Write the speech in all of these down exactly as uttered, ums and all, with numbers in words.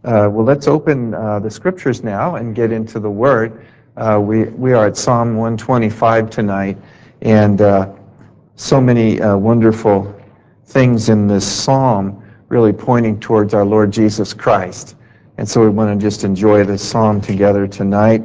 Uh, well, let's open uh, the scriptures now and get into the Word. Uh, we, we are at Psalm one twenty-five tonight, and uh, so many uh, wonderful things in this psalm really pointing towards our Lord Jesus Christ. And so we want to just enjoy this psalm together tonight.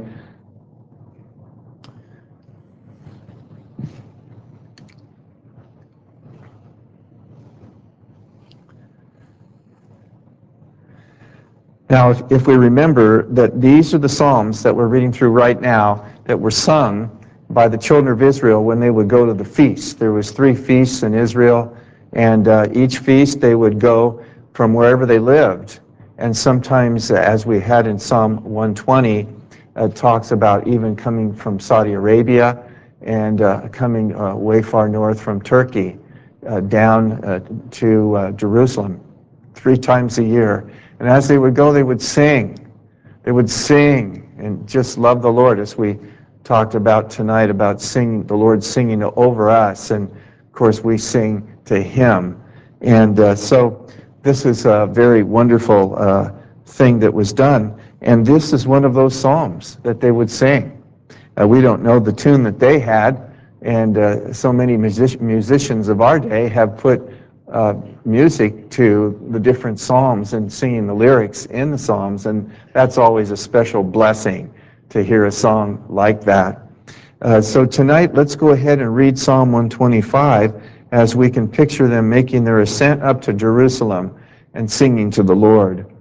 Now, if, if we remember that these are the Psalms that we're reading through right now that were sung by the children of Israel when they would go to the feast. There was three feasts in Israel, and uh, each feast they would go from wherever they lived. And sometimes, as we had in Psalm one twenty, uh, talks about even coming from Saudi Arabia and uh, coming uh, way far north from Turkey uh, down uh, to uh, Jerusalem three times a year. And as they would go, they would sing. They would sing and just love the Lord, as we talked about tonight, about singing, the Lord singing over us. And of course, we sing to Him. And uh, so this is a very wonderful uh, thing that was done. And this is one of those psalms that they would sing. Uh, we don't know the tune that they had, and uh, so many music- musicians of our day have put uh, music to the different psalms and singing the lyrics in the psalms, and that's always a special blessing to hear a song like that. Uh, so tonight, let's go ahead and read Psalm one twenty-five as we can picture them making their ascent up to Jerusalem and singing to the Lord.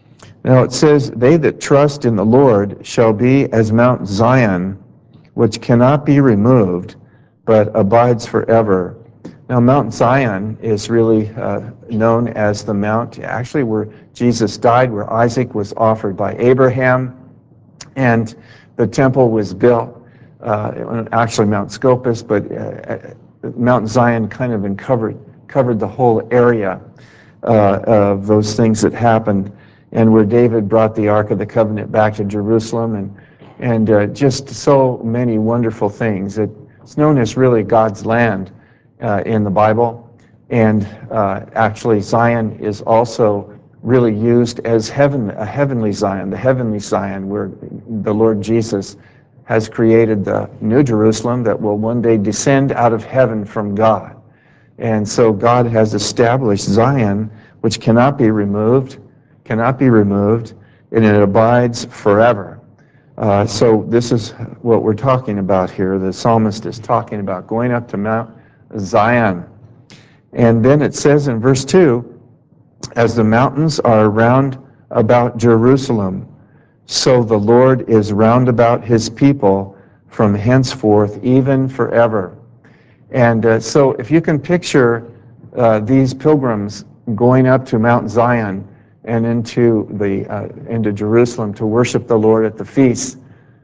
Now it says, "They that trust in the Lord shall be as Mount Zion, which cannot be removed, but abides forever." Now, Mount Zion is really uh, known as the mount, actually, where Jesus died, where Isaac was offered by Abraham, and the temple was built, uh, actually Mount Scopus, but uh, Mount Zion kind of covered, covered the whole area uh, of those things that happened, and where David brought the Ark of the Covenant back to Jerusalem, and, and uh, just so many wonderful things. It's known as really God's land Uh, in the Bible, and uh, actually Zion is also really used as heaven, a heavenly Zion, the heavenly Zion, where the Lord Jesus has created the New Jerusalem that will one day descend out of heaven from God. And so God has established Zion, which cannot be removed, cannot be removed, and it abides forever. Uh, so this is what we're talking about here. The psalmist is talking about going up to Mount Zion. And then it says in verse two, "As the mountains are round about Jerusalem, so the Lord is round about His people from henceforth, even forever." And uh, so if you can picture uh, these pilgrims going up to Mount Zion and into, the, uh, into Jerusalem to worship the Lord at the Feast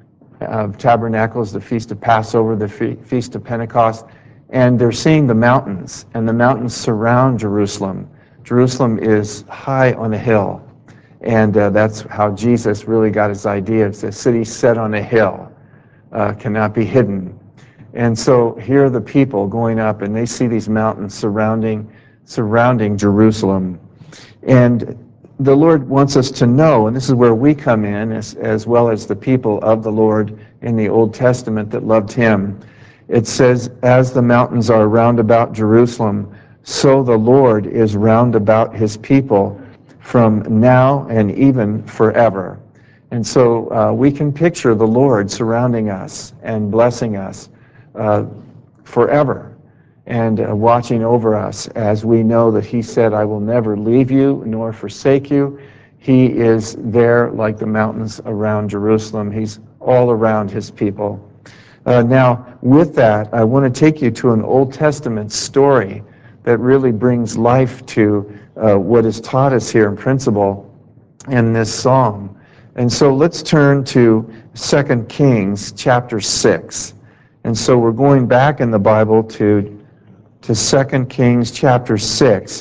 of Tabernacles, the Feast of Passover, the Fe- Feast of Pentecost, and they're seeing the mountains, and the mountains surround Jerusalem. Jerusalem is high on a hill, and uh, that's how Jesus really got his idea. It's a city set on a hill, uh, cannot be hidden. And so here are the people going up, and they see these mountains surrounding, surrounding Jerusalem. And the Lord wants us to know, and this is where we come in, as, as well as the people of the Lord in the Old Testament that loved Him. It says, "As the mountains are round about Jerusalem, so the Lord is round about His people from now and even forever." And so uh, we can picture the Lord surrounding us and blessing us uh, forever, and uh, watching over us, as we know that He said, "I will never leave you nor forsake you." He is there like the mountains around Jerusalem. He's all around His people. Uh, now, with that, I want to take you to an Old Testament story that really brings life to uh, what is taught us here in principle in this psalm. And so let's turn to Second Kings chapter six. And so we're going back in the Bible to, to Second Kings chapter six.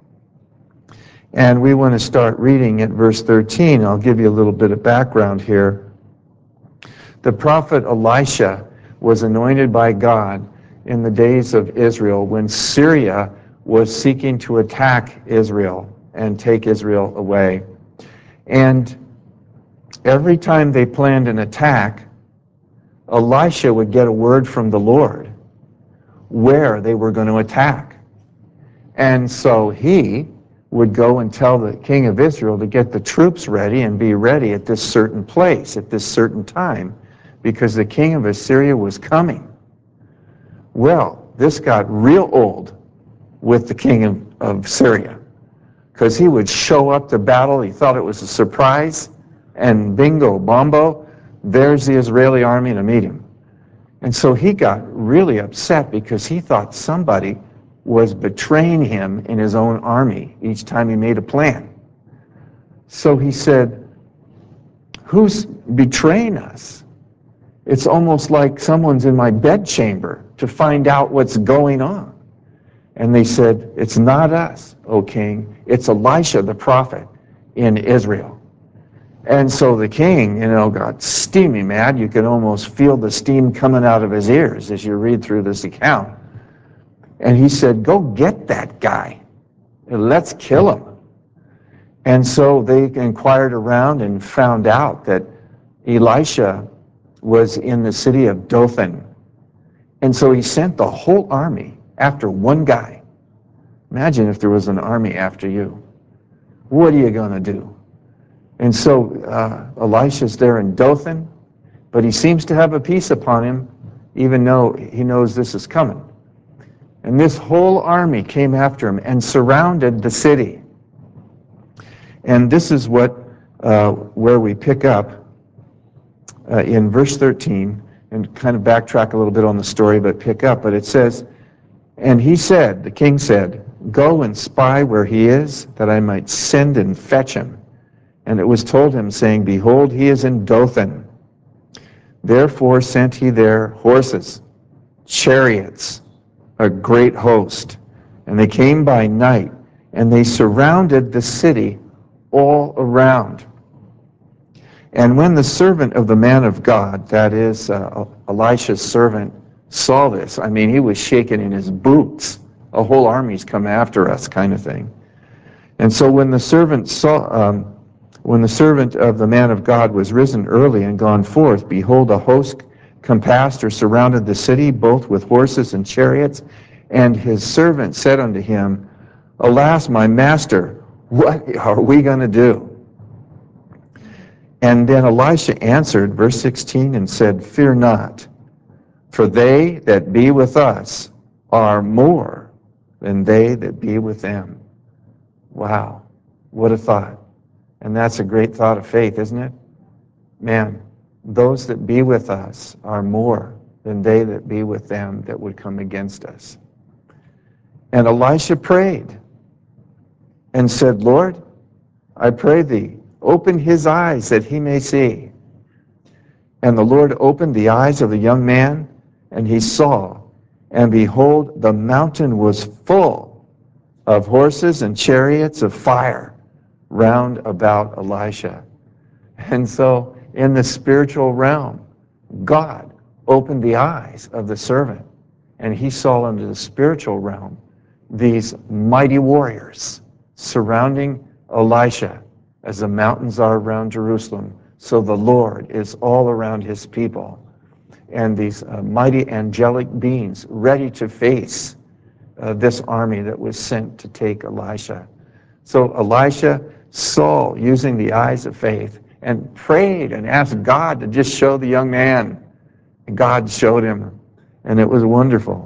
And we want to start reading at verse thirteen. I'll give you a little bit of background here. The prophet Elisha was anointed by God in the days of Israel when Syria was seeking to attack Israel and take Israel away. And every time they planned an attack, Elisha would get a word from the Lord where they were going to attack. And so he would go and tell the king of Israel to get the troops ready and be ready at this certain place, at this certain time, because the king of Assyria was coming. Well, this got real old with the king of, of Syria, because he would show up to battle. He thought it was a surprise, and bingo, bombo, there's the Israeli army to meet him. And so he got really upset because he thought somebody was betraying him in his own army each time he made a plan. So he said, who's betraying us? It's almost like someone's in my bedchamber to find out what's going on. And they said, it's not us, O king. It's Elisha the prophet in Israel. And so the king, you know, got steamy mad. You could almost feel the steam coming out of his ears as you read through this account. And he said, go get that guy. Let's kill him. And so they inquired around and found out that Elisha was in the city of Dothan. And so he sent the whole army after one guy. Imagine if there was an army after you. What are you going to do? And so uh, Elisha's there in Dothan, but he seems to have a peace upon him, even though he knows this is coming. And this whole army came after him and surrounded the city. And this is what uh, where we pick up uh, in verse thirteen, and kind of backtrack a little bit on the story, but pick up. But it says, and he said, the king said, go and spy where he is, that I might send and fetch him. And it was told him, saying, behold, he is in Dothan. Therefore sent he there horses, chariots, a great host. And they came by night, and they surrounded the city all around. And when the servant of the man of God, that is uh, Elisha's servant, saw this, I mean, he was shaking in his boots. A whole army's come after us, kind of thing. And so when the servant saw, um, when the servant of the man of God was risen early and gone forth, behold, a host compassed or surrounded the city, both with horses and chariots. And his servant said unto him, alas, my master, what are we going to do? And then Elisha answered, verse sixteen, and said, fear not, for they that be with us are more than they that be with them. Wow, what a thought. And that's a great thought of faith, isn't it? Man, those that be with us are more than they that be with them that would come against us. And Elisha prayed and said, Lord, I pray thee, open his eyes that he may see. And the Lord opened the eyes of the young man, and he saw, and behold, the mountain was full of horses and chariots of fire round about Elisha. And so in the spiritual realm, God opened the eyes of the servant, and he saw into the spiritual realm these mighty warriors surrounding Elisha as the mountains are around Jerusalem. So the Lord is all around his people, and these uh, mighty angelic beings ready to face uh, this army that was sent to take Elisha. So Elisha saw using the eyes of faith and prayed and asked God to just show the young man. And God showed him, and it was wonderful.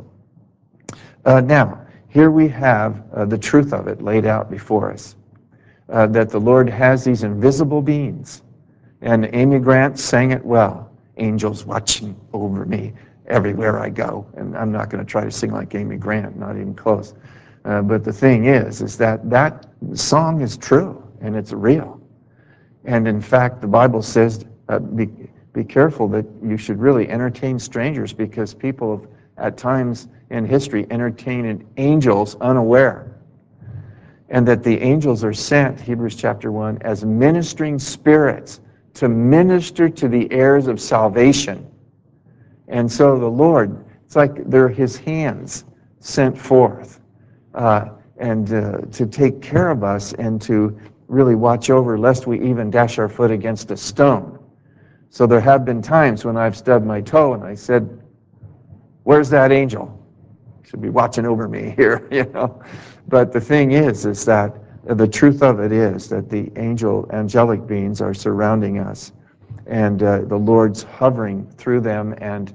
Uh, now, here we have uh, the truth of it laid out before us, uh, that the Lord has these invisible beings. And Amy Grant sang it well, angels watching over me everywhere I go. And I'm not going to try to sing like Amy Grant, not even close. Uh, but the thing is, is that that song is true, and it's real. And in fact, the Bible says, uh, be, be careful that you should really entertain strangers, because people have, at times in history, entertained angels unaware. And that the angels are sent, Hebrews chapter one, as ministering spirits to minister to the heirs of salvation. And so the Lord, it's like they're his hands sent forth uh, and uh, to take care of us and to really watch over lest we even dash our foot against a stone. So there have been times when I've stubbed my toe and I said, where's that angel? Should be watching over me here, you know. But the thing is, is that the truth of it is that the angel, angelic beings are surrounding us, and uh, the Lord's hovering through them and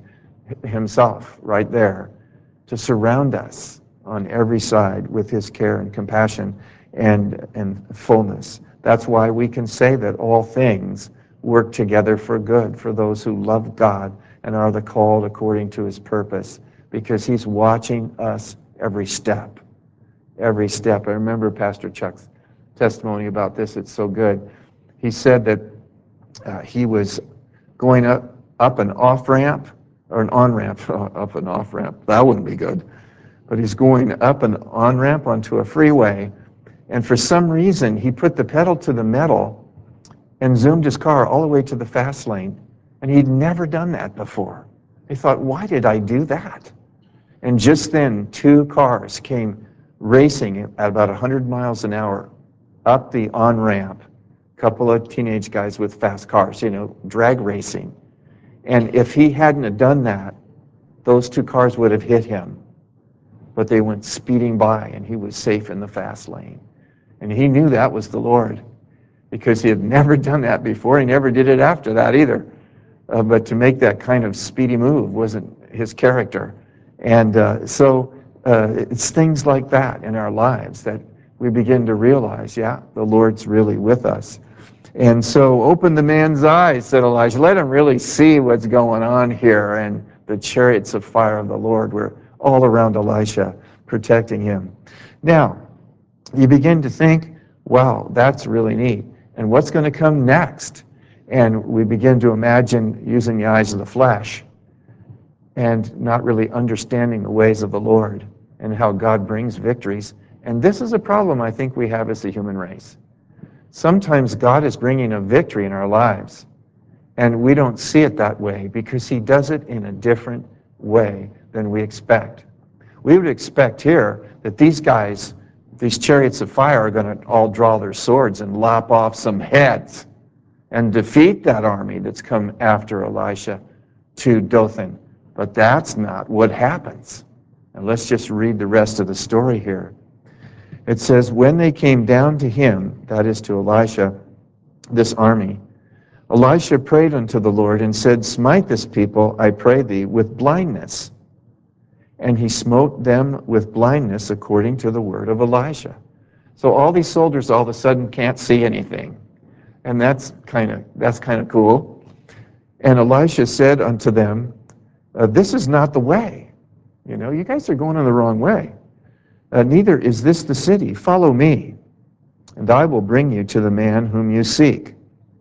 himself right there to surround us on every side with his care and compassion and, and fullness. That's why we can say that all things work together for good for those who love God and are the called according to his purpose, because he's watching us every step, every step. I remember Pastor Chuck's testimony about this. It's so good. He said that uh, he was going up, up an off-ramp, or an on-ramp, up an off-ramp. That wouldn't be good. But he's going up an on-ramp onto a freeway, and for some reason, he put the pedal to the metal and zoomed his car all the way to the fast lane. And he'd never done that before. He thought, why did I do that? And just then, two cars came racing at about one hundred miles an hour up the on-ramp. A couple of teenage guys with fast cars, you know, drag racing. And if he hadn't have done that, those two cars would have hit him. But they went speeding by, and he was safe in the fast lane. And he knew that was the Lord, because he had never done that before. He never did it after that either. Uh, but to make that kind of speedy move wasn't his character. And uh, so uh, it's things like that in our lives that we begin to realize, yeah, the Lord's really with us. And so open the man's eyes, said Elijah. Let him really see what's going on here. And the chariots of fire of the Lord were all around Elisha, protecting him. Now, you begin to think, wow, that's really neat. And what's going to come next? And we begin to imagine using the eyes of the flesh and not really understanding the ways of the Lord and how God brings victories. And this is a problem I think we have as the human race. Sometimes God is bringing a victory in our lives, and we don't see it that way because he does it in a different way than we expect. We would expect here that these guys, these chariots of fire, are going to all draw their swords and lop off some heads and defeat that army that's come after Elisha to Dothan. But that's not what happens. And let's just read the rest of the story here. It says, when they came down to him, that is to Elisha, this army, Elisha prayed unto the Lord and said, smite this people, I pray thee, with blindness. And he smote them with blindness according to the word of Elisha. So all these soldiers all of a sudden can't see anything. And that's kind of that's kind of cool. And Elisha said unto them, uh, this is not the way. You know, you guys are going in the wrong way. Uh, neither is this the city. Follow me, and I will bring you to the man whom you seek.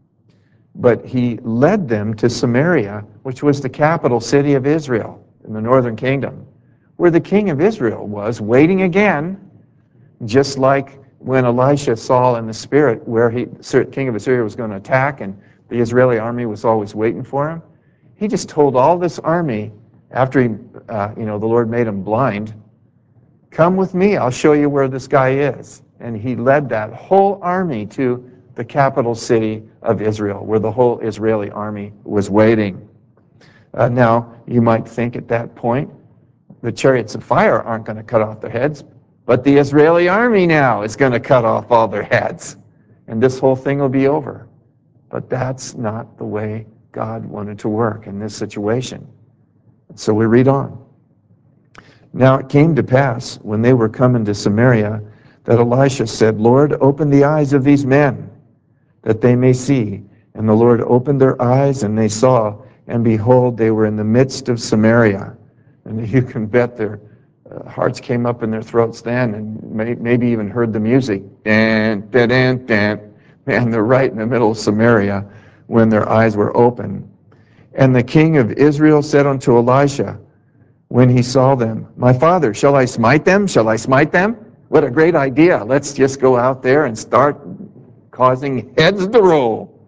But he led them to Samaria, which was the capital city of Israel in the northern kingdom, where the king of Israel was waiting again, just like when Elisha saw in the spirit where he, king of Assyria was going to attack, and the Israeli army was always waiting for him. He just told all this army, after he, uh, you know, the Lord made him blind, come with me, I'll show you where this guy is. And he led that whole army to the capital city of Israel, where the whole Israeli army was waiting. Uh, now, you might think at that point, the chariots of fire aren't going to cut off their heads, but the Israeli army now is going to cut off all their heads. And this whole thing will be over. But that's not the way God wanted to work in this situation. So we read on. Now it came to pass, when they were coming to Samaria, that Elisha said, Lord, open the eyes of these men, that they may see. And the Lord opened their eyes, and they saw, and behold, they were in the midst of Samaria. And you can bet their uh, hearts came up in their throats then, and may, maybe even heard the music. Dan, dan, dan, dan. Man, they're right in the middle of Samaria when their eyes were open. And the king of Israel said unto Elisha, when he saw them, my father, shall I smite them? Shall I smite them? What a great idea. Let's just go out there and start causing heads to roll.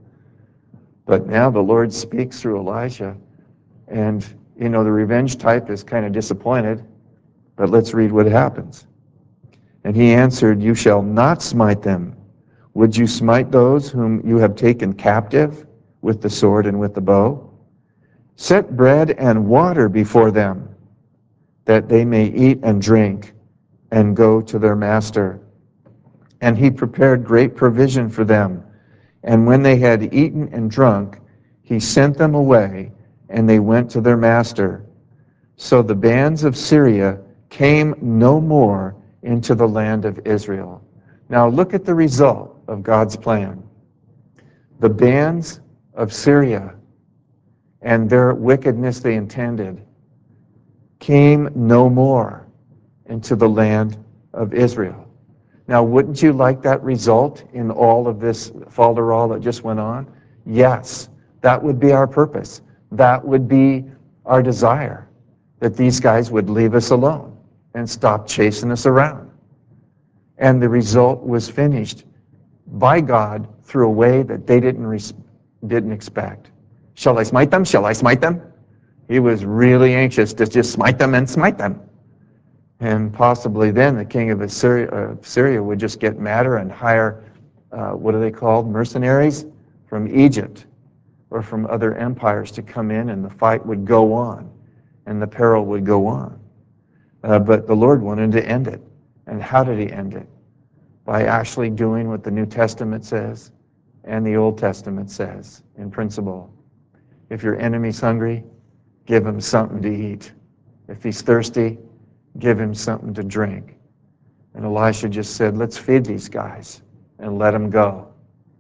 But now the Lord speaks through Elisha, and you know, the revenge type is kind of disappointed, but let's read what happens. And he answered, you shall not smite them. Would you smite those whom you have taken captive with the sword and with the bow? Set bread and water before them, that they may eat and drink and go to their master. And he prepared great provision for them. And when they had eaten and drunk, he sent them away, and they went to their master. So the bands of Syria came no more into the land of Israel. Now look at the result of God's plan. The bands of Syria and their wickedness they intended came no more into the land of Israel. Now, wouldn't you like that result in all of this falderall that just went on? Yes, that would be our purpose. That would be our desire, that these guys would leave us alone and stop chasing us around. And the result was finished by God through a way that they didn't, res- didn't expect. Shall I smite them? Shall I smite them? He was really anxious to just smite them and smite them. And possibly then the king of Assyria, uh, Syria would just get madder and hire, uh, what are they called, mercenaries from Egypt or from other empires to come in, and the fight would go on and the peril would go on. Uh, but the Lord wanted to end it. And how did he end it? By actually doing what the New Testament says and the Old Testament says in principle. If your enemy's hungry, give him something to eat. If he's thirsty, give him something to drink. And Elisha just said, let's feed these guys and let them go.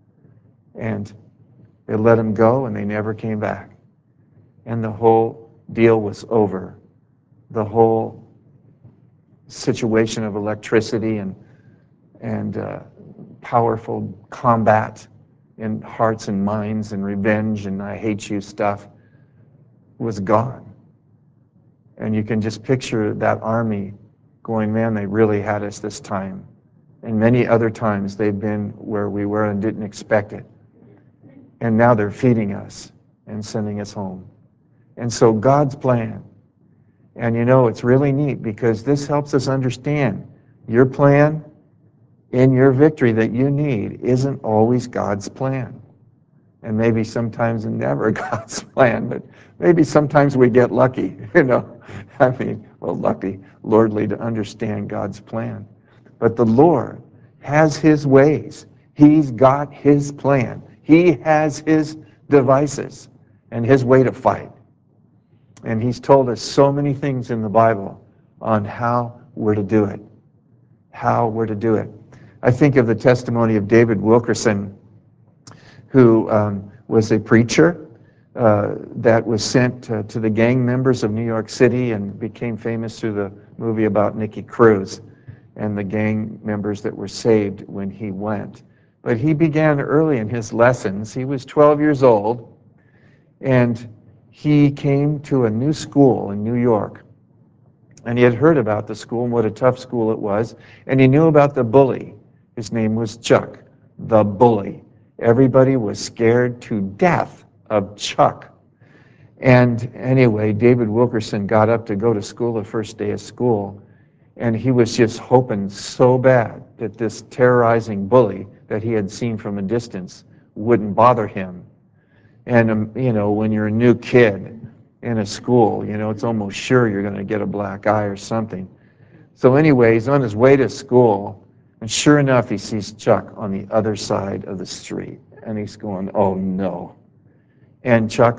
And they let them go, and they never came back. And the whole deal was over. The whole situation of electricity and, and uh, powerful combat in hearts and minds and revenge and I hate you stuff was gone. And you can just picture that army going, man, they really had us this time. And many other times they've been where we were and didn't expect it. And now they're feeding us and sending us home. And so God's plan, and you know, it's really neat because this helps us understand your plan in your victory that you need isn't always God's plan. And maybe sometimes never God's plan, but maybe sometimes we get lucky, you know. I mean, well, lucky, lordly to understand God's plan. But the Lord has his ways. He's got his plan. He has his devices and his way to fight. And he's told us so many things in the Bible on how we're to do it. How we're to do it. I think of the testimony of David Wilkerson, who um, was a preacher uh, that was sent uh, to the gang members of New York City and became famous through the movie about Nicky Cruz and the gang members that were saved when he went. But he began early in his lessons. He was twelve years old, and he came to a new school in New York. And he had heard about the school and what a tough school it was, and he knew about the bully. His name was Chuck, the bully. Everybody was scared to death of Chuck. And anyway, David Wilkerson got up to go to school the first day of school, and he was just hoping so bad that this terrorizing bully that he had seen from a distance wouldn't bother him. And, um, you know, when you're a new kid in a school, you know, it's almost sure you're going to get a black eye or something. So anyway, he's on his way to school, and sure enough, he sees Chuck on the other side of the street. And he's going, oh no. And Chuck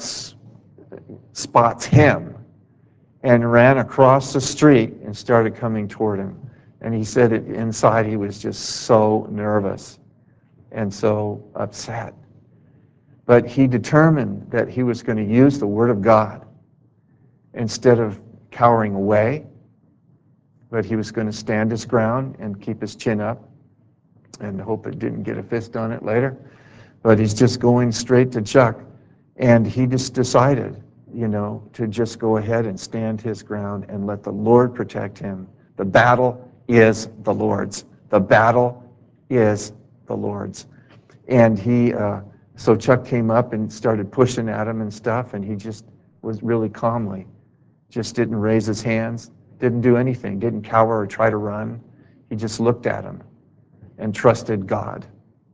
spots him and ran across the street and started coming toward him. And he said it, inside he was just so nervous and so upset. But he determined that he was going to use the Word of God instead of cowering away, but he was going to stand his ground and keep his chin up and hope it didn't get a fist on it later. But he's just going straight to Chuck, and he just decided, you know, to just go ahead and stand his ground and let the Lord protect him. The battle is the Lord's. The battle is the Lord's. And he, uh, so Chuck came up and started pushing at him and stuff, and he just was really calmly, just didn't raise his hands, didn't do anything, didn't cower or try to run. He just looked at him and trusted God.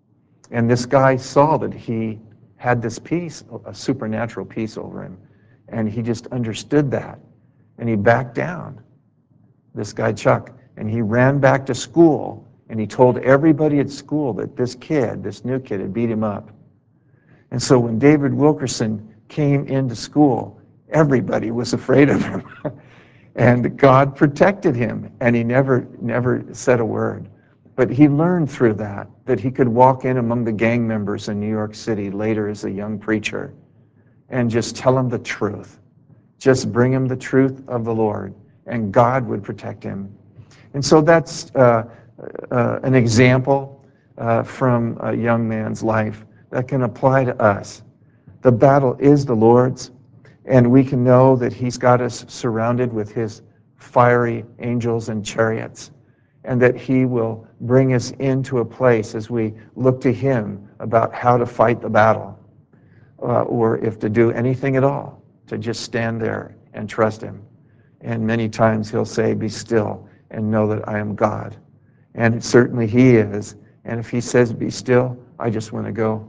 And this guy saw that he had this peace, a supernatural peace over him. And he just understood that. And he backed down, this guy Chuck. And he ran back to school, and he told everybody at school that this kid, this new kid, had beat him up. And so when David Wilkerson came into school, everybody was afraid of him. And God protected him, and he never, never said a word. But he learned through that, that he could walk in among the gang members in New York City later as a young preacher and just tell them the truth. Just bring him the truth of the Lord, and God would protect him. And so that's uh, uh, an example uh, from a young man's life that can apply to us. The battle is the Lord's, and we can know that he's got us surrounded with his fiery angels and chariots, and that he will bring us into a place as we look to him about how to fight the battle, uh, or if to do anything at all, to just stand there and trust him. And many times he'll say, be still and know that I am God. And certainly he is. And if he says, be still, I just want to go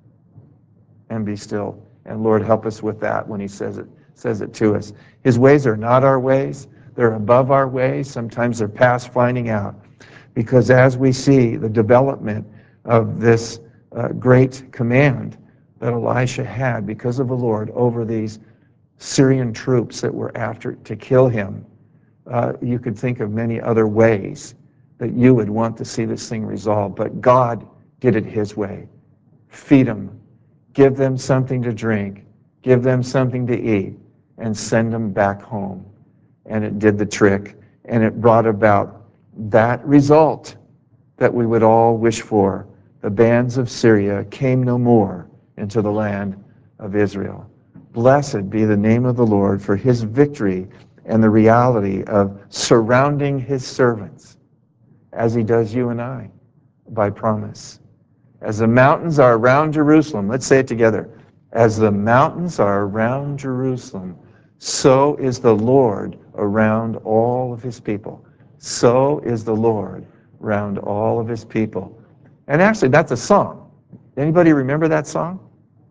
and be still. And Lord, help us with that when he says it, says it to us. His ways are not our ways. They're above our ways. Sometimes they're past finding out. Because as we see the development of this uh, great command that Elisha had because of the Lord over these Syrian troops that were after to kill him, uh, you could think of many other ways that you would want to see this thing resolved. But God did it his way. Feed them. Give them something to drink. Give them something to eat. And send them back home. And it did the trick. And it brought about that result that we would all wish for. The bands of Syria came no more into the land of Israel. Blessed be the name of the Lord for his victory and the reality of surrounding his servants, as he does you and I, by promise. As the mountains are around Jerusalem, let's say it together. As the mountains are around Jerusalem, so is the Lord around all of his people. So is the Lord around all of his people. And actually, that's a song. Anybody remember that song?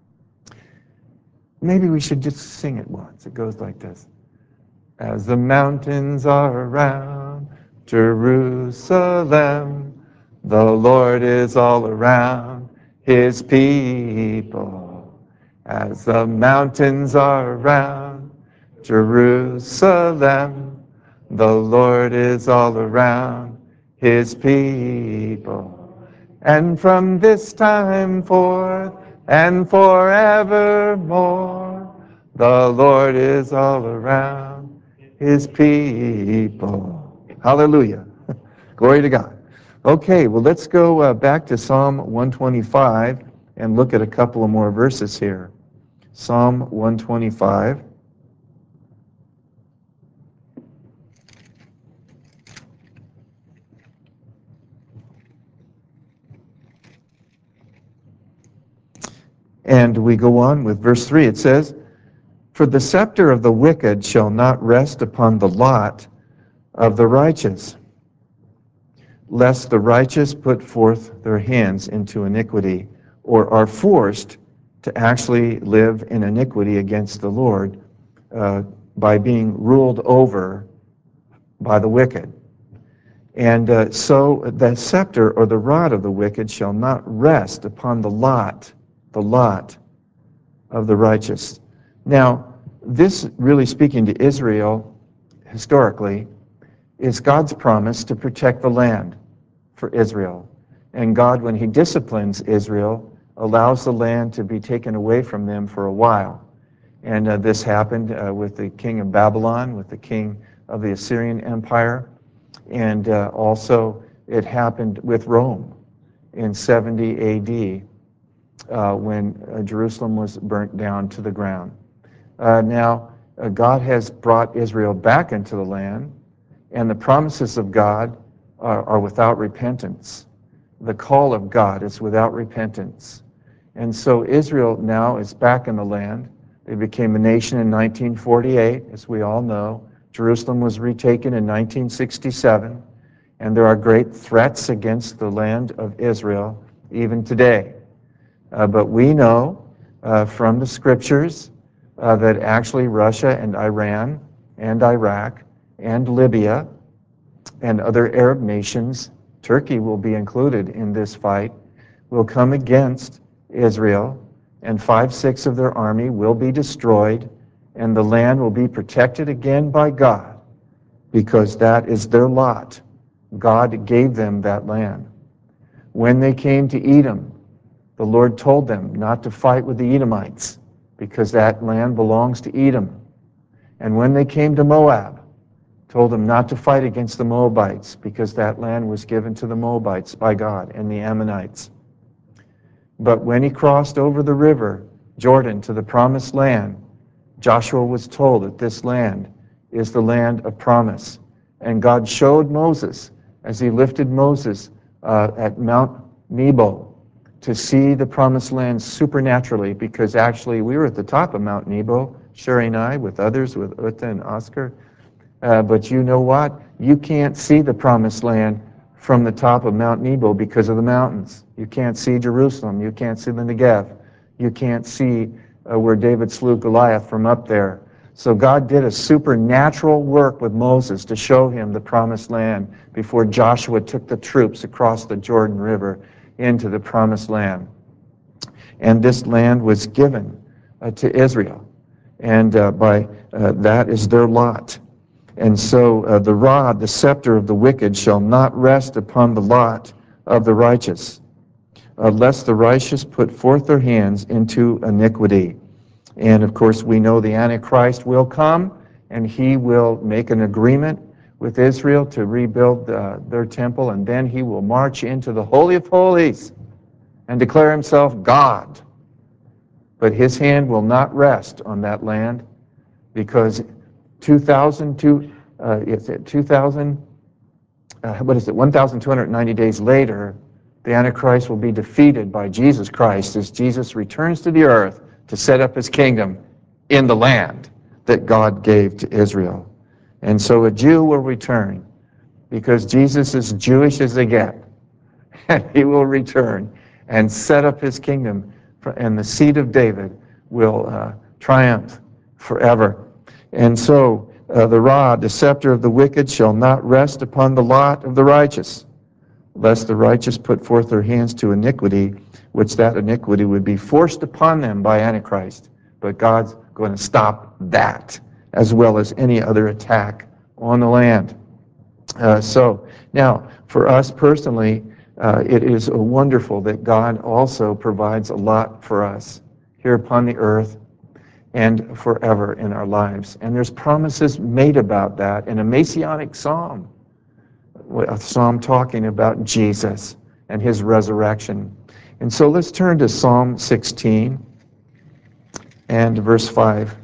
Maybe we should just sing it once. It goes like this. As the mountains are around Jerusalem, the Lord is all around his people. As the mountains are around Jerusalem, the Lord is all around his people. And from this time forth and forevermore, the Lord is all around his people. Hallelujah. Glory to God. Okay, well, let's go uh, back to Psalm one twenty-five and look at a couple of more verses here. Psalm one twenty-five. And we go on with verse three. It says, for the scepter of the wicked shall not rest upon the lot of the righteous, lest the righteous put forth their hands into iniquity, or are forced to actually live in iniquity against the Lord uh, by being ruled over by the wicked. And uh, so the scepter or the rod of the wicked shall not rest upon the lot, the lot of the righteous. Now, this really speaking to Israel historically is God's promise to protect the land for Israel. And God, when he disciplines Israel, allows the land to be taken away from them for a while. And uh, this happened uh, with the king of Babylon, with the king of the Assyrian Empire, and uh, also it happened with Rome in seventy A D uh, when uh, Jerusalem was burnt down to the ground. Uh, now, uh, God has brought Israel back into the land, and the promises of God are, are without repentance. The call of God is without repentance. And so Israel now is back in the land. They became a nation in nineteen forty-eight, as we all know. Jerusalem was retaken in nineteen sixty-seven, and there are great threats against the land of Israel even today. Uh, but we know uh, from the scriptures uh, that actually Russia and Iran and Iraq and Libya and other Arab nations, Turkey will be included in this fight, will come against Israel, and five-sixths of their army will be destroyed, and the land will be protected again by God, because that is their lot. God gave them that land. When they came to Edom, the Lord told them not to fight with the Edomites, because that land belongs to Edom. And when they came to Moab, told them not to fight against the Moabites, because that land was given to the Moabites by God and the Ammonites. But when he crossed over the river Jordan to the promised land, Joshua was told that this land is the land of promise. And God showed Moses, as he lifted Moses uh, at Mount Nebo, to see the promised land supernaturally, because actually we were at the top of Mount Nebo, Sherry and I, with others, with Uta and Oscar. Uh, but you know what? You can't see the promised land from the top of Mount Nebo because of the mountains. You can't see Jerusalem. You can't see the Negev. You can't see uh, where David slew Goliath from up there. So God did a supernatural work with Moses to show him the promised land before Joshua took the troops across the Jordan River into the promised land. And this land was given uh, to Israel. And uh, by uh, that is their lot. And so uh, the rod, the scepter of the wicked, shall not rest upon the lot of the righteous, uh, lest the righteous put forth their hands into iniquity. And of course, we know the Antichrist will come, and he will make an agreement with Israel to rebuild uh, their temple, and then he will march into the Holy of Holies and declare himself God. But his hand will not rest on that land, because two thousand two, uh, it's at two thousand, uh, what is it, one thousand two hundred ninety days later, the Antichrist will be defeated by Jesus Christ as Jesus returns to the earth to set up his kingdom in the land that God gave to Israel. And so a Jew will return, because Jesus is Jewish as they get, and he will return and set up his kingdom, and the seed of David will uh, triumph forever. And so uh, the rod, the scepter of the wicked, shall not rest upon the lot of the righteous, lest the righteous put forth their hands to iniquity, which that iniquity would be forced upon them by Antichrist. But God's going to stop that, as well as any other attack on the land. Uh, so now, for us personally, uh, it is wonderful that God also provides a lot for us here upon the earth and forever in our lives. And there's promises made about that in a Messianic psalm, a psalm talking about Jesus and his resurrection. And so let's turn to Psalm sixteen and verse five.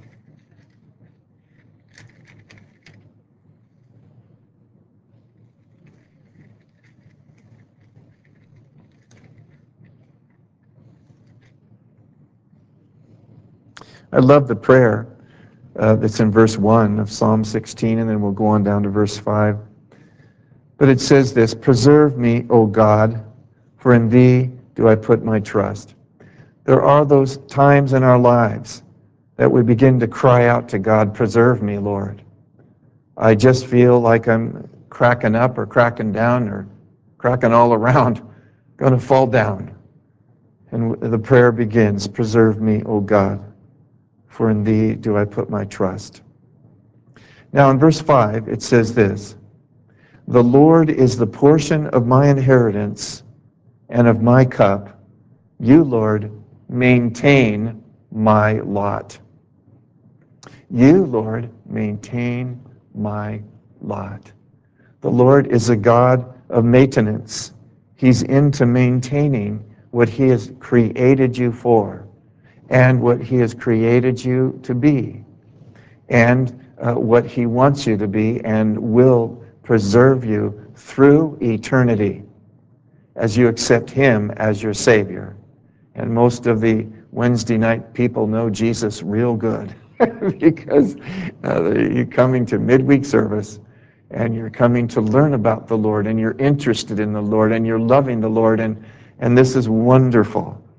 I love the prayer uh, that's in verse one of Psalm sixteen, and then we'll go on down to verse five. But it says this: "Preserve me, O God, for in thee do I put my trust." There are those times in our lives that we begin to cry out to God, "Preserve me, Lord. I just feel like I'm cracking up or cracking down or cracking all around, going to fall down." And the prayer begins, "Preserve me, O God, for in thee do I put my trust." Now in verse five, it says this: "The Lord is the portion of my inheritance and of my cup. You, Lord, maintain my lot." You, Lord, maintain my lot. The Lord is a God of maintenance. He's into maintaining what he has created you for and what he has created you to be, and uh, what he wants you to be, and will preserve you through eternity as you accept him as your Savior. And most of the Wednesday night people know Jesus real good because uh, you're coming to midweek service and you're coming to learn about the Lord, and you're interested in the Lord, and you're loving the Lord, and, and this is wonderful.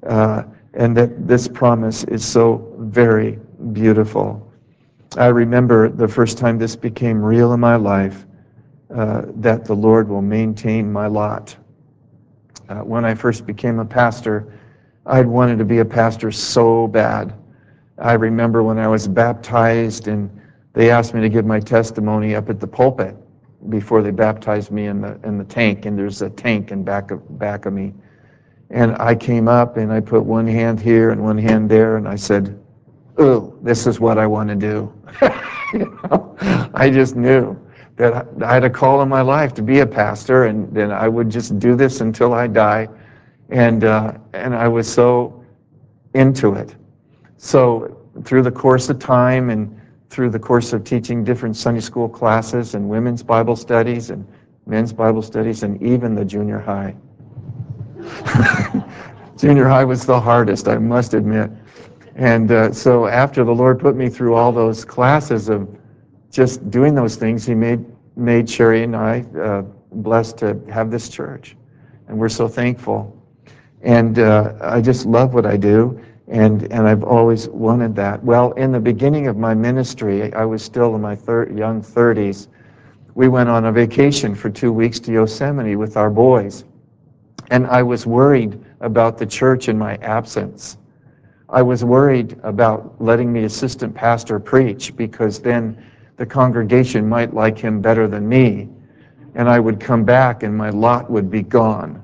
uh, and that this promise is so very beautiful. I remember the first time this became real in my life, uh, that the Lord will maintain my lot. Uh, when I first became a pastor, I'd wanted to be a pastor so bad. I remember when I was baptized and they asked me to give my testimony up at the pulpit before they baptized me in the in the tank, and there's a tank in back of back of me. And I came up and I put one hand here and one hand there, and I said, "Ooh, this is what I want to do." You know? I just knew that I had a call in my life to be a pastor, and then I would just do this until I die. And uh, and I was so into it. So through the course of time and through the course of teaching different Sunday school classes and women's Bible studies and men's Bible studies and even the junior high. Junior high was the hardest, I must admit. And uh, so after the Lord put me through all those classes of just doing those things, he made, made Sherry and I uh, blessed to have this church. And we're so thankful. And uh, I just love what I do, and, and I've always wanted that. Well, in the beginning of my ministry, I was still in my thir- young thirties. We went on a vacation for two weeks to Yosemite with our boys, and I was worried about the church in my absence. I was worried about letting the assistant pastor preach, because then the congregation might like him better than me, and I would come back and my lot would be gone.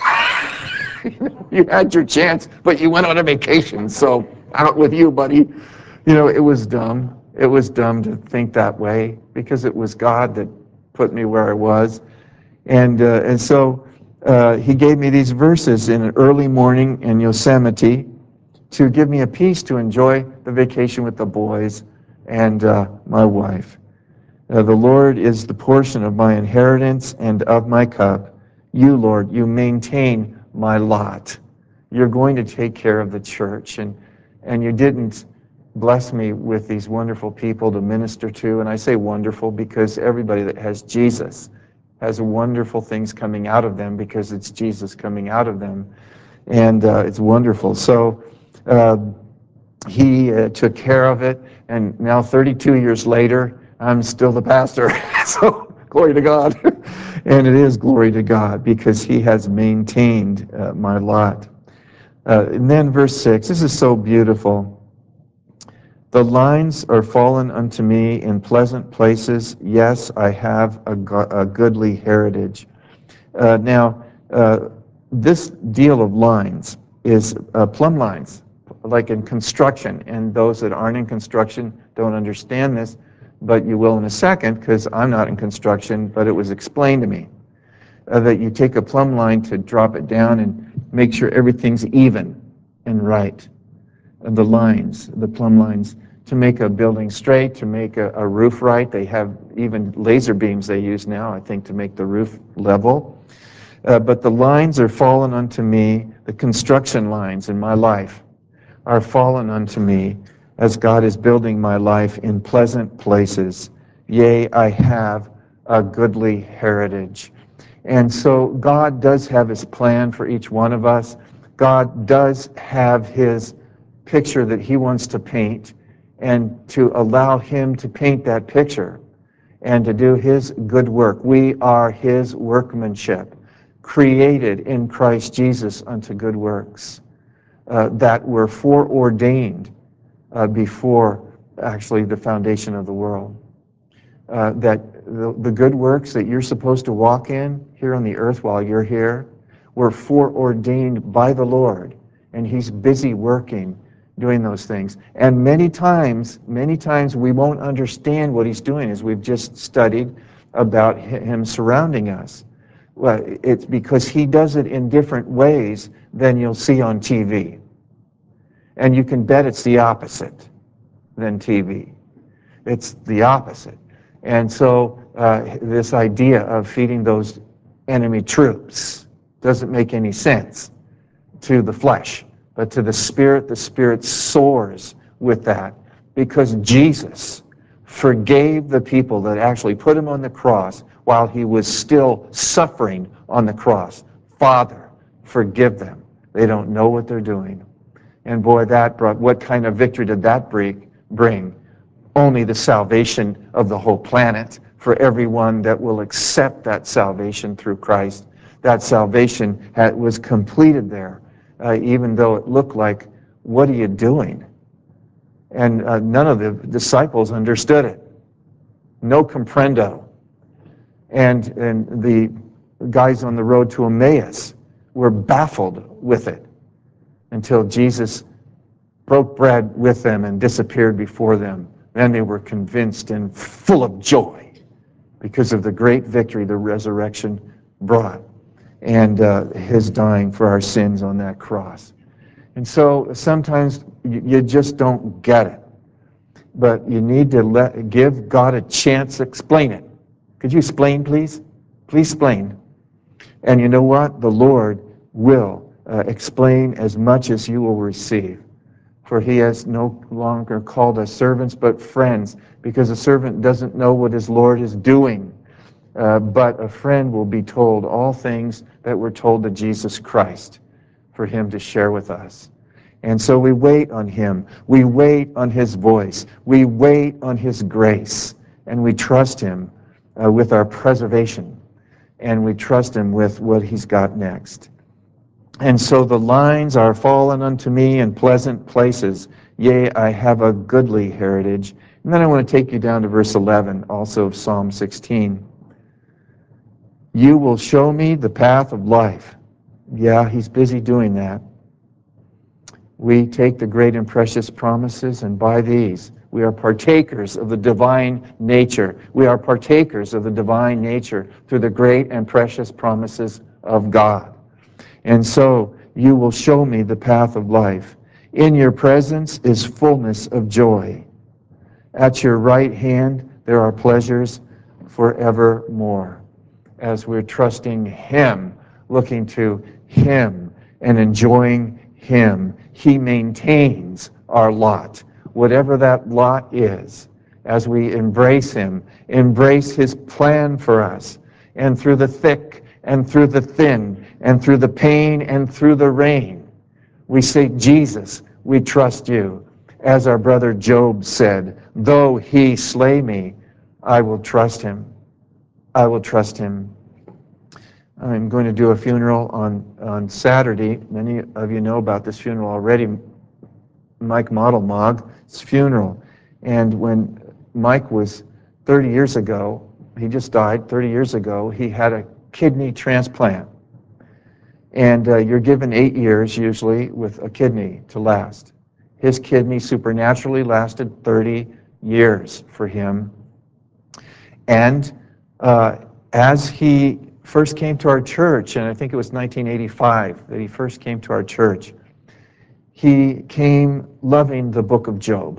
You had your chance, but you went on a vacation, so out with you, buddy. You know, it was dumb. It was dumb to think that way, because it was God that put me where I was. And, uh, and so uh, he gave me these verses in an early morning in Yosemite to give me a peace to enjoy the vacation with the boys and uh, my wife. Uh, the Lord is the portion of my inheritance and of my cup. You, Lord, you maintain my lot. You're going to take care of the church. And, and you didn't bless me with these wonderful people to minister to. And I say wonderful because everybody that has Jesus has wonderful things coming out of them, because it's Jesus coming out of them. And uh, it's wonderful. So uh, he uh, took care of it. And now thirty-two years later, I'm still the pastor. So glory to God. And it is glory to God, because he has maintained uh, my lot. Uh, and then verse six, this is so beautiful. The lines are fallen unto me in pleasant places. Yes, I have a, go- a goodly heritage. Uh, now, uh, this deal of lines is uh, plumb lines, like in construction. And those that aren't in construction don't understand this, but you will in a second, because I'm not in construction, but it was explained to me. Uh, that you take a plumb line to drop it down and make sure everything's even and right. And the lines, the plumb lines, to make a building straight, to make a, a roof right. They have even laser beams they use now, I think, to make the roof level. Uh, but the lines are fallen unto me, the construction lines in my life are fallen unto me, as God is building my life in pleasant places. Yea, I have a goodly heritage. And so God does have his plan for each one of us. God does have his picture that he wants to paint, and to allow him to paint that picture and to do his good work. We are his workmanship, created in Christ Jesus unto good works, uh, that were foreordained uh, before actually the foundation of the world. Uh, that the, the good works that you're supposed to walk in here on the earth while you're here were foreordained by the Lord, and he's busy working, doing those things. And many times, many times we won't understand what he's doing, as we've just studied about him surrounding us. Well, it's because he does it in different ways than you'll see on T V. And you can bet it's the opposite than T V. It's the opposite. And so uh, this idea of feeding those enemy troops doesn't make any sense to the flesh. But to the spirit, the spirit soars with that, because Jesus forgave the people that actually put him on the cross while he was still suffering on the cross. Father, forgive them. They don't know what they're doing. And boy, that brought, what kind of victory did that bring? Only the salvation of the whole planet for everyone that will accept that salvation through Christ. That salvation had, was completed there, uh, even though it looked like, what are you doing? And uh, none of the disciples understood it. No comprendo. And, and the guys on the road to Emmaus were baffled with it until Jesus broke bread with them and disappeared before them. Then they were convinced and full of joy because of the great victory the resurrection brought and uh, his dying for our sins on that cross. And so sometimes you, you just don't get it. But you need to let, give God a chance to explain it. Could you explain, please? Please explain. And you know what? The Lord will uh, explain as much as you will receive. For he has no longer called us servants, but friends, because a servant doesn't know what his Lord is doing. Uh, but a friend will be told all things that were told to Jesus Christ for him to share with us. And so we wait on him. We wait on his voice. We wait on his grace. And we trust him uh, with our preservation. And we trust him with what he's got next. And so the lines are fallen unto me in pleasant places. Yea, I have a goodly heritage. And then I want to take you down to verse eleven, also of Psalm sixteen. You will show me the path of life. Yeah, he's busy doing that. We take the great and precious promises, and by these, we are partakers of the divine nature. We are partakers of the divine nature through the great and precious promises of God. And so, you will show me the path of life. In your presence is fullness of joy. At your right hand, there are pleasures forevermore. As we're trusting him, looking to him, and enjoying him, he maintains our lot, whatever that lot is, as we embrace him, embrace his plan for us, and through the thick and through the thin, and through the pain and through the rain, we say, Jesus, we trust you. As our brother Job said, though he slay me, I will trust him. I will trust him. I'm going to do a funeral on, on Saturday. Many of you know about this funeral already, Mike Modelmog's funeral. And when Mike was thirty years ago, he just died thirty years ago, he had a kidney transplant. And uh, you're given eight years usually with a kidney to last. His kidney supernaturally lasted thirty years for him. And uh, as he first came to our church, and I think it was nineteen eighty-five that he first came to our church, he came loving the book of Job.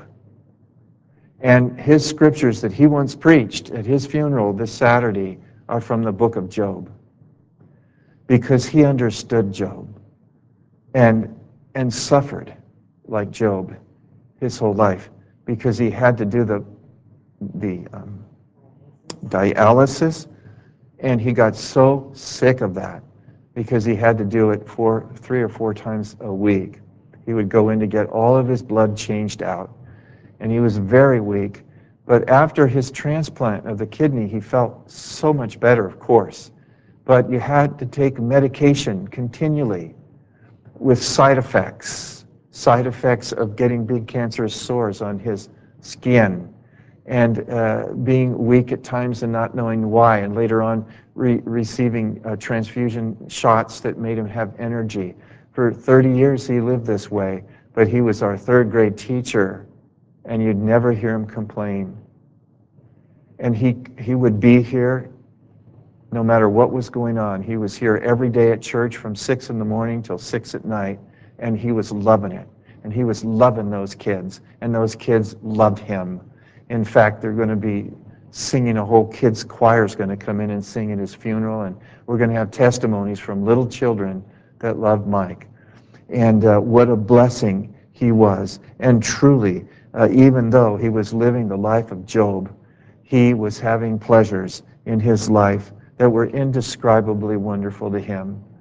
And his scriptures that he once preached at his funeral this Saturday are from the book of Job, because he understood Job and, and suffered like Job his whole life, because he had to do the, the um, dialysis. And he got so sick of that because he had to do it four, three or four times a week. He would go in to get all of his blood changed out. And he was very weak. But after his transplant of the kidney, he felt so much better, of course. But you had to take medication continually with side effects, side effects of getting big cancerous sores on his skin, and uh, being weak at times and not knowing why, and later on re receiving uh, transfusion shots that made him have energy. For thirty years he lived this way, but he was our third grade teacher, and you'd never hear him complain. And he, he would be here no matter what was going on. He was here every day at church from six in the morning till six at night, and he was loving it. And he was loving those kids, and those kids loved him. In fact, they're going to be singing, a whole kids' choir is going to come in and sing at his funeral, and we're going to have testimonies from little children that love Mike. And uh, what a blessing he was. And truly, uh, even though he was living the life of Job, he was having pleasures in his life that were indescribably wonderful to him.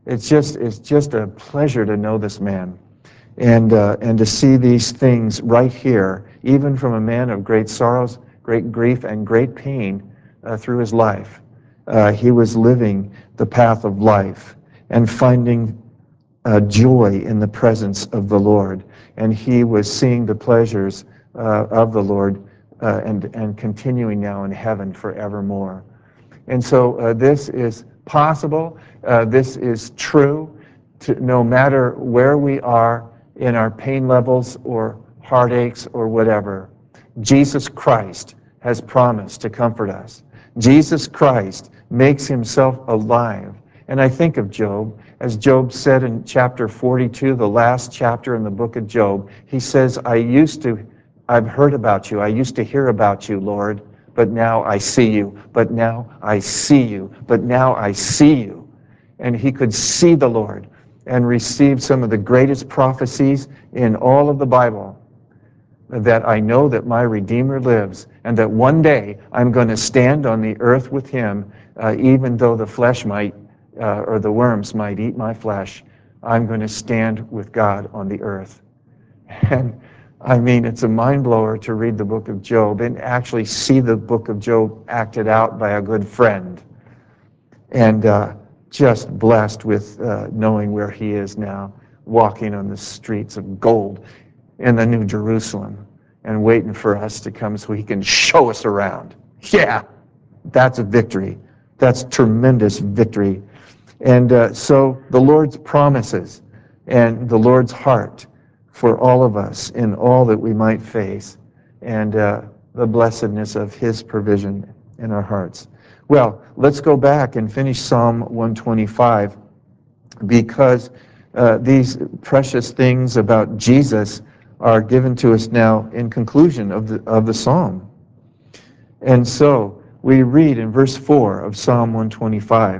It's just, it's just a pleasure to know this man and, uh, and to see these things right here, even from a man of great sorrows, great grief, and great pain uh, through his life. Uh, he was living the path of life and finding uh, joy in the presence of the Lord. And he was seeing the pleasures uh, of the Lord uh, and, and continuing now in heaven forevermore. And so uh, this is possible. Uh, this is true to, no matter where we are in our pain levels or heartaches or whatever. Jesus Christ has promised to comfort us. Jesus Christ makes himself alive. And I think of Job, as Job said in chapter forty-two, the last chapter in the book of Job, he says, I used to, I've heard about you, I used to hear about you, Lord, but now I see you, but now I see you, but now I see you. And he could see the Lord and receive some of the greatest prophecies in all of the Bible, that I know that my Redeemer lives and that one day I'm going to stand on the earth with him, uh, even though the flesh might, uh, or the worms might eat my flesh. I'm going to stand with God on the earth. And I mean, it's a mind blower to read the book of Job and actually see the book of Job acted out by a good friend. And uh, just blessed with uh, knowing where he is now, walking on the streets of gold in the New Jerusalem and waiting for us to come so he can show us around. Yeah, that's a victory. That's tremendous victory. And uh, so the Lord's promises and the Lord's heart for all of us in all that we might face, and uh, the blessedness of his provision in our hearts. Well, let's go back and finish Psalm one twenty-five, because uh, these precious things about Jesus are given to us now in conclusion of the, of the psalm. And so we read in verse four of Psalm one twenty-five,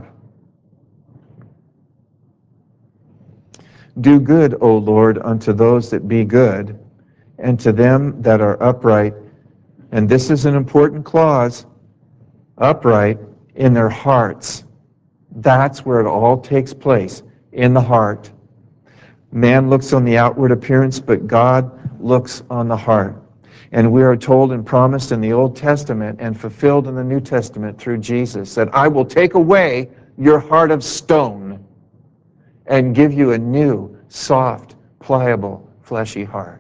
do good, O Lord, unto those that be good, and to them that are upright. And this is an important clause, upright in their hearts. That's where it all takes place, in the heart. Man looks on the outward appearance, but God looks on the heart. And we are told and promised in the Old Testament and fulfilled in the New Testament through Jesus that I will take away your heart of stone and give you a new, soft, pliable, fleshy heart.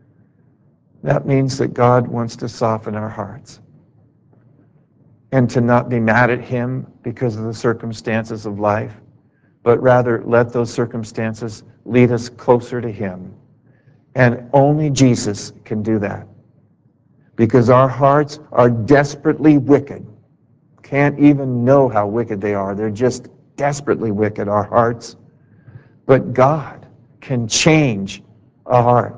That means that God wants to soften our hearts and to not be mad at him because of the circumstances of life, but rather let those circumstances lead us closer to him. And only Jesus can do that, because our hearts are desperately wicked. Can't even know how wicked they are. They're just desperately wicked, our hearts. But God can change a heart.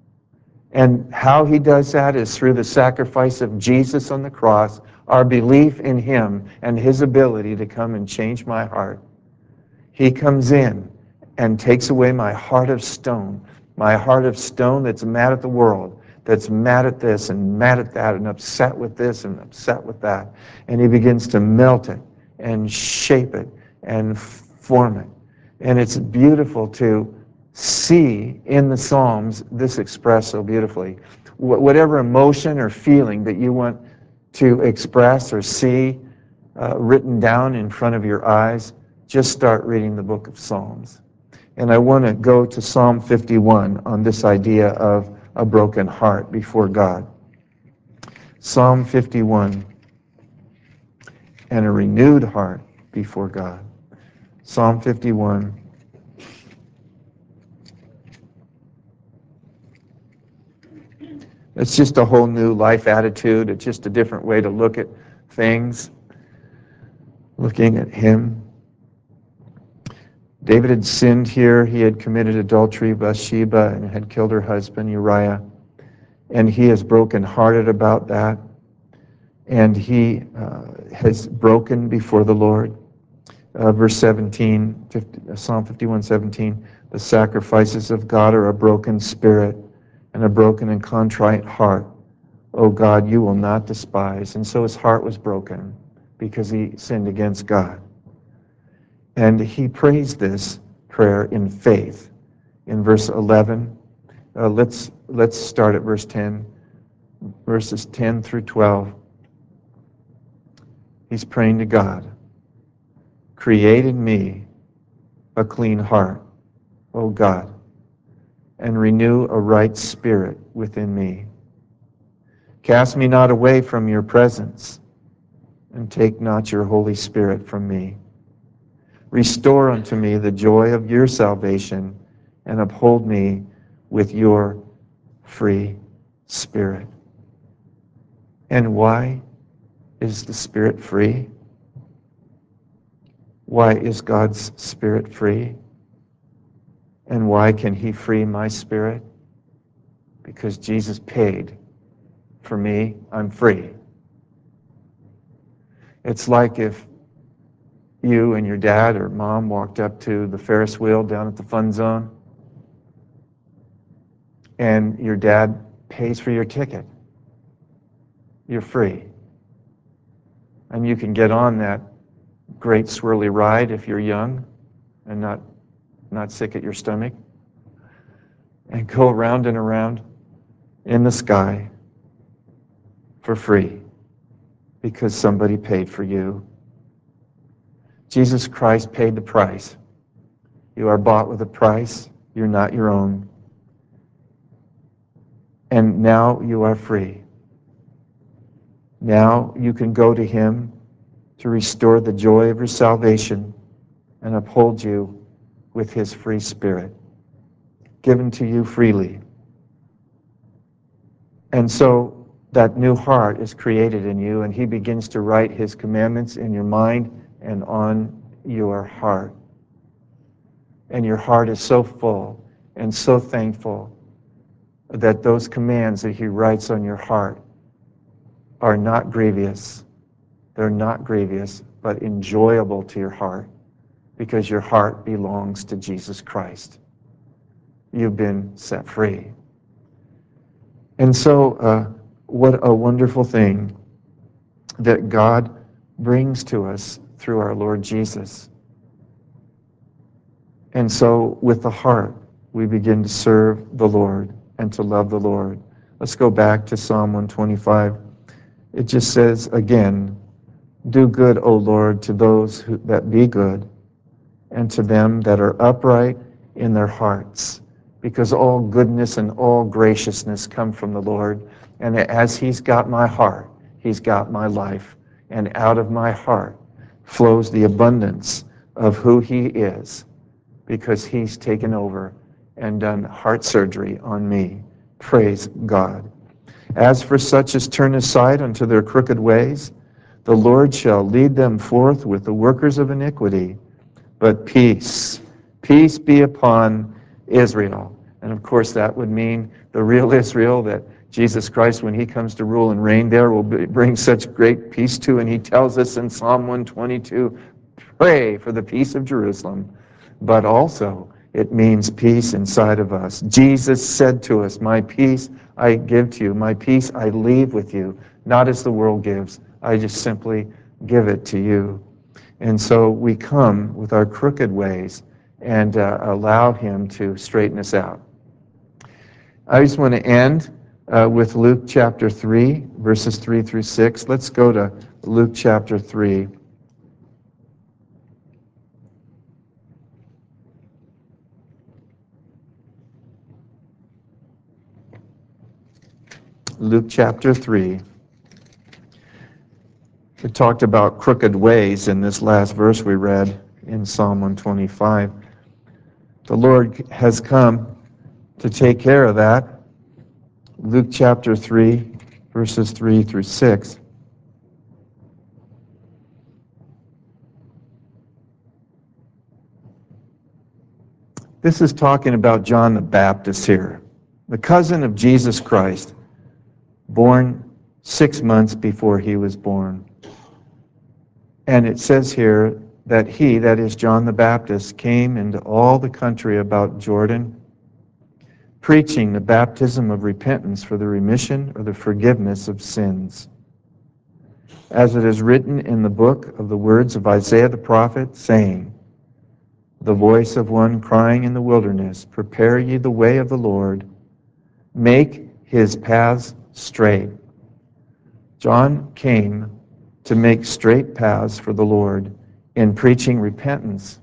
And how he does that is through the sacrifice of Jesus on the cross, our belief in him and his ability to come and change my heart. He comes in and takes away my heart of stone, my heart of stone that's mad at the world, that's mad at this and mad at that and upset with this and upset with that. And he begins to melt it and shape it and form it. And it's beautiful to see in the Psalms this expressed so beautifully. Wh- whatever emotion or feeling that you want to express or see uh, written down in front of your eyes, just start reading the book of Psalms. And I want to go to Psalm fifty-one on this idea of a broken heart before God. Psalm fifty-one, and a renewed heart before God. Psalm fifty-one. It's just a whole new life attitude. It's just a different way to look at things, looking at him. David had sinned here. He had committed adultery, Bathsheba, and had killed her husband, Uriah. And he is brokenhearted about that. And he uh, has broken before the Lord. Uh, verse seventeen, fifty, Psalm fifty-one, seventeen, the sacrifices of God are a broken spirit and a broken and contrite heart. O God, you will not despise. And so his heart was broken because he sinned against God. And he prays this prayer in faith. In verse eleven, uh, let's, let's start at verse ten, verses ten through twelve. He's praying to God, create in me a clean heart, O God, and renew a right spirit within me. Cast me not away from your presence, and take not your Holy Spirit from me. Restore unto me the joy of your salvation, and uphold me with your free spirit. And why is the Spirit free? Why is God's Spirit free? And why can he free my spirit? Because Jesus paid for me. I'm free. It's like if you and your dad or mom walked up to the Ferris wheel down at the fun zone, and your dad pays for your ticket. You're free. And you can get on that great swirly ride if you're young and not, not sick at your stomach, and go around and around in the sky for free because somebody paid for you. Jesus Christ paid the price. You are bought with a price. You're not your own. And now you are free. Now you can go to him to restore the joy of your salvation and uphold you with his free spirit, given to you freely. And so that new heart is created in you, and he begins to write his commandments in your mind and on your heart. And your heart is so full and so thankful that those commands that he writes on your heart are not grievous. They're not grievous, but enjoyable to your heart, because your heart belongs to Jesus Christ. You've been set free. And so, uh, what a wonderful thing that God brings to us through our Lord Jesus. And so, with the heart, we begin to serve the Lord and to love the Lord. Let's go back to Psalm one twenty-five. It just says again, do good, O Lord, to those who, that be good, and to them that are upright in their hearts, because all goodness and all graciousness come from the Lord. And as he's got my heart, he's got my life. And out of my heart flows the abundance of who he is, because he's taken over and done heart surgery on me. Praise God. As for such as turn aside unto their crooked ways, the Lord shall lead them forth with the workers of iniquity. But peace, peace be upon Israel. And of course that would mean the real Israel that Jesus Christ, when he comes to rule and reign there, will bring such great peace to. And he tells us in Psalm one twenty-two, pray for the peace of Jerusalem. But also it means peace inside of us. Jesus said to us, my peace I give to you, my peace I leave with you, not as the world gives. I just simply give it to you. And so we come with our crooked ways and uh, allow him to straighten us out. I just want to end uh, with Luke chapter three, verses three through six. Let's go to Luke chapter three. Luke chapter three. We talked about crooked ways in this last verse we read in Psalm one twenty-five. The Lord has come to take care of that. Luke chapter three, verses three through six. This is talking about John the Baptist here, the cousin of Jesus Christ, born six months before he was born. And it says here that he, that is John the Baptist, came into all the country about Jordan, preaching the baptism of repentance for the remission or the forgiveness of sins. As it is written in the book of the words of Isaiah the prophet, saying, the voice of one crying in the wilderness, prepare ye the way of the Lord, make his paths straight. John came to make straight paths for the Lord in preaching repentance,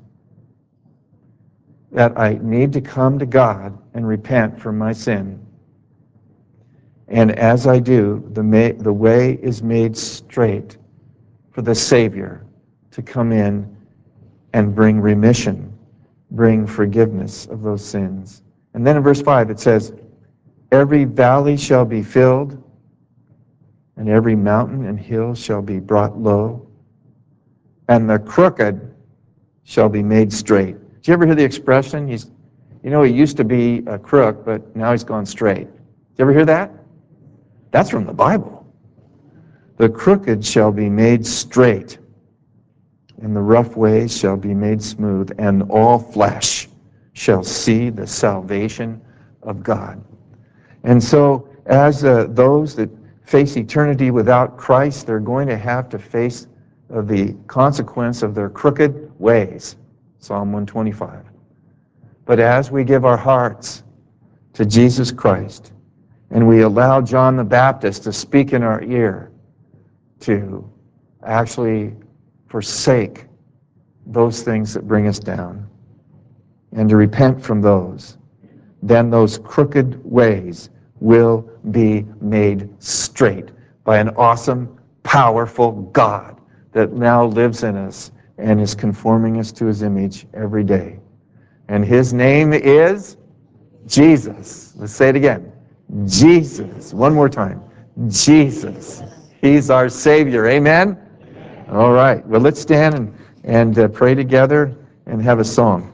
that I need to come to God and repent from my sin. And as I do, the, may, the way is made straight for the Savior to come in and bring remission, bring forgiveness of those sins. And then in verse five it says, every valley shall be filled, and every mountain and hill shall be brought low, and the crooked shall be made straight. Did you ever hear the expression, he's, you know, he used to be a crook, but now he's gone straight? Did you ever hear that? That's from the Bible. The crooked shall be made straight, and the rough ways shall be made smooth, and all flesh shall see the salvation of God. And so, as uh, those that face eternity without Christ, they're going to have to face uh, the consequence of their crooked ways. Psalm one twenty-five. But as we give our hearts to Jesus Christ, and we allow John the Baptist to speak in our ear, to actually forsake those things that bring us down, and to repent from those, then those crooked ways will be made straight by an awesome, powerful God that now lives in us and is conforming us to his image every day. And his name is Jesus. Let's say it again. Jesus. One more time. Jesus. He's our Savior. Amen? All right. Well, let's stand and, and uh, pray together and have a song.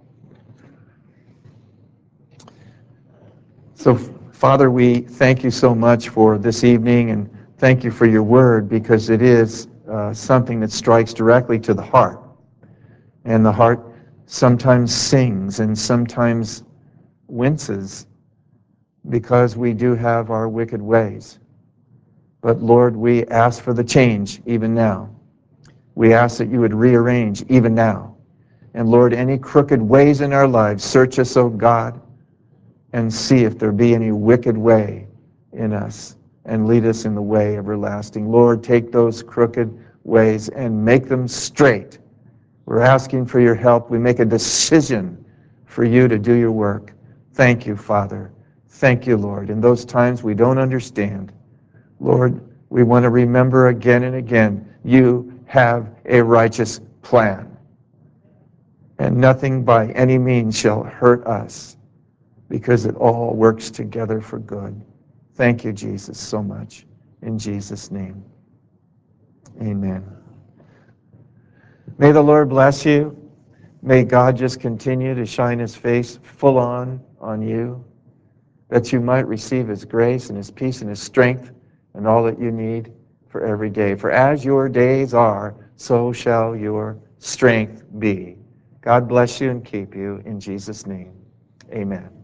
So, Father, we thank you so much for this evening, and thank you for your word, because it is uh, something that strikes directly to the heart. And the heart sometimes sings and sometimes winces because we do have our wicked ways. But Lord, we ask for the change even now. We ask that you would rearrange even now. And Lord, any crooked ways in our lives, search us, O God, and see if there be any wicked way in us, and lead us in the way everlasting. Lord, take those crooked ways and make them straight. We're asking for your help. We make a decision for you to do your work. Thank you, Father. Thank you, Lord. In those times we don't understand, Lord, we want to remember again and again, you have a righteous plan, and nothing by any means shall hurt us, because it all works together for good. Thank you, Jesus, so much. In Jesus' name, amen. May the Lord bless you. May God just continue to shine his face full on on you, that you might receive his grace and his peace and his strength and all that you need for every day. For as your days are, so shall your strength be. God bless you and keep you in Jesus' name. Amen.